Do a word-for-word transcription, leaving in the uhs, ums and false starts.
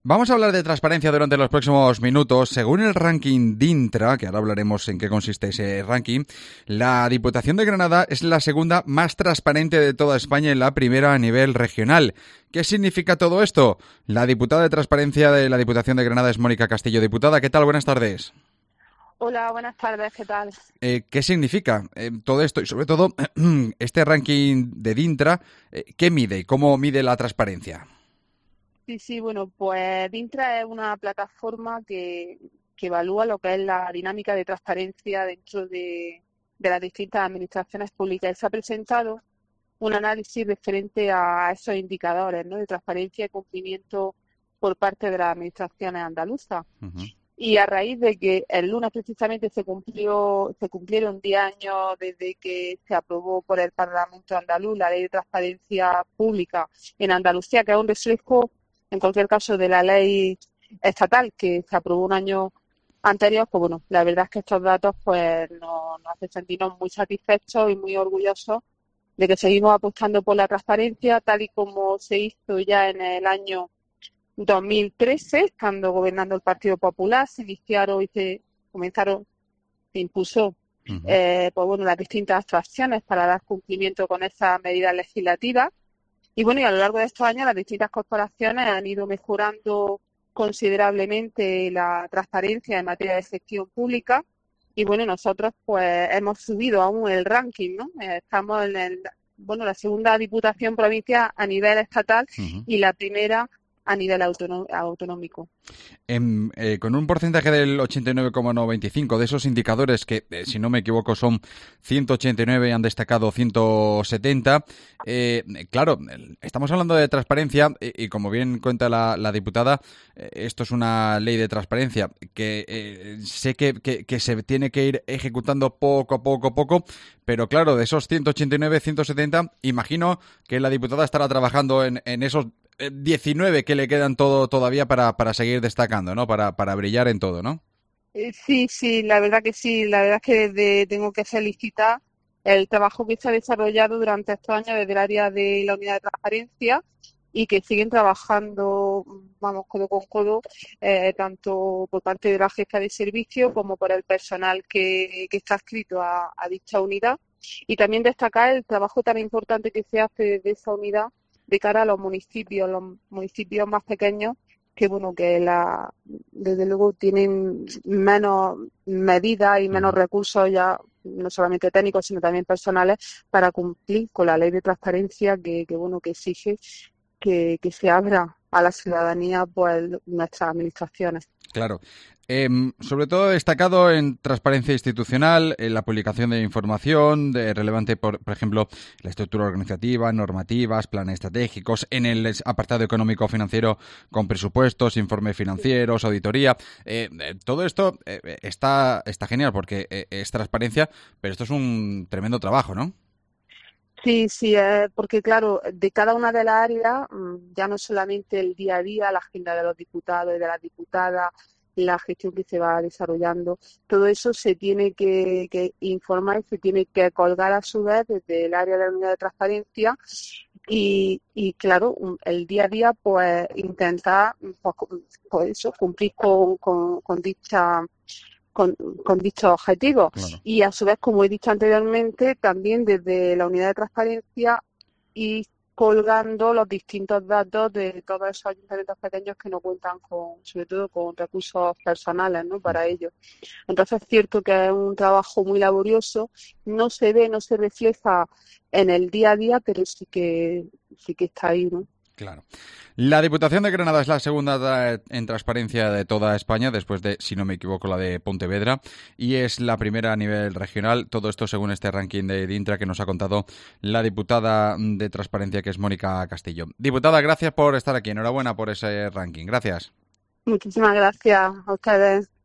Vamos a hablar de transparencia durante los próximos minutos. Según el ranking DINTRA, que ahora hablaremos en qué consiste ese ranking, la Diputación de Granada es la segunda más transparente de toda España y la primera a nivel regional. ¿Qué significa todo esto? La diputada de Transparencia de la Diputación de Granada es Mónica Castillo. Diputada, ¿qué tal? Buenas tardes. Hola, buenas tardes, ¿qué tal? Eh, ¿Qué significa eh, todo esto? Y sobre todo, este ranking de DINTRA, eh, ¿qué mide y cómo mide la transparencia? Sí, sí, bueno, pues Dintra es una plataforma que, que evalúa lo que es la dinámica de transparencia dentro de, de las distintas administraciones públicas. Y se ha presentado un análisis referente a esos indicadores, ¿no?, de transparencia y cumplimiento por parte de las administraciones andaluzas. Uh-huh. Y a raíz de que el lunes precisamente se cumplió, se cumplieron diez años desde que se aprobó por el Parlamento andaluz la Ley de Transparencia Pública en Andalucía, que es un reflejo, en cualquier caso, de la ley estatal que se aprobó un año anterior. Pues bueno, la verdad es que estos datos pues nos, nos hacen sentirnos muy satisfechos y muy orgullosos de que seguimos apostando por la transparencia, tal y como se hizo ya en el año dos mil trece, estando gobernando el Partido Popular. Se iniciaron y se comenzaron, se impuso Uh-huh. eh, pues bueno, las distintas actuaciones para dar cumplimiento con esas medidas legislativas. Y bueno, y a lo largo de estos años las distintas corporaciones han ido mejorando considerablemente la transparencia en materia de gestión pública. Y bueno, nosotros pues hemos subido aún el ranking, ¿no? Eh, estamos en el, bueno, la segunda diputación provincial a nivel estatal Uh-huh. y la primera a nivel autonó- autonómico. En, eh, con un porcentaje del ochenta y nueve coma noventa y cinco de esos indicadores que, eh, si no me equivoco, son ciento ochenta y nueve y han destacado ciento setenta. Eh, claro, estamos hablando de transparencia y, y como bien cuenta la, la diputada, eh, esto es una ley de transparencia que eh, sé que, que, que se tiene que ir ejecutando poco a poco a poco, pero claro, de esos ciento ochenta y nueve, ciento setenta, imagino que la diputada estará trabajando en, en esos diecinueve que le quedan todo todavía para, para seguir destacando, ¿no? Para, para brillar en todo, ¿no? Eh, Sí, sí, la verdad que sí. La verdad es que desde- tengo que felicitar el trabajo que se ha desarrollado durante estos años desde el área de la unidad de transparencia y que siguen trabajando, vamos, codo con codo, eh, tanto por parte de la jefa de servicio como por el personal que, que está adscrito a, a dicha unidad. Y también destacar el trabajo tan importante que se hace desde esa unidad de cara a los municipios, los municipios más pequeños, que bueno, que la, desde luego tienen menos medidas y menos Uh-huh. recursos ya, no solamente técnicos, sino también personales, para cumplir con la ley de transparencia que, que bueno, que exige que, que se abra a la ciudadanía pues nuestras administraciones. Claro. Eh, sobre todo destacado en transparencia institucional, en la publicación de información de, relevante, por, por ejemplo, la estructura organizativa, normativas, planes estratégicos, en el apartado económico-financiero con presupuestos, informes financieros, auditoría. Eh, eh, todo esto eh, está, está genial porque eh, es transparencia, pero esto es un tremendo trabajo, ¿no? Sí, sí, eh, porque claro, de cada una de las áreas, mm, ya no solamente el día a día, la agenda de los diputados y de las diputadas, la gestión que se va desarrollando, todo eso se tiene que, que informar y se tiene que colgar a su vez desde el área de la unidad de transparencia y, y claro, un- el día a día, pues intentar, pues, cu- pues eso, cumplir con, con, con dicha con, con dichos objetivos. Claro. Y a su vez, como he dicho anteriormente, también desde la unidad de transparencia y colgando los distintos datos de todos esos ayuntamientos pequeños que no cuentan con, sobre todo con recursos personales, ¿no?, para ello. Entonces es cierto que es un trabajo muy laborioso, no se ve, no se refleja en el día a día, pero sí que sí que está ahí, ¿no? Claro. La Diputación de Granada es la segunda tra- en transparencia de toda España, después de, si no me equivoco, la de Pontevedra, y es la primera a nivel regional. Todo esto según este ranking de DINTRA que nos ha contado la diputada de Transparencia, que es Mónica Castillo. Diputada, gracias por estar aquí. Enhorabuena por ese ranking. Gracias. Muchísimas gracias a ustedes.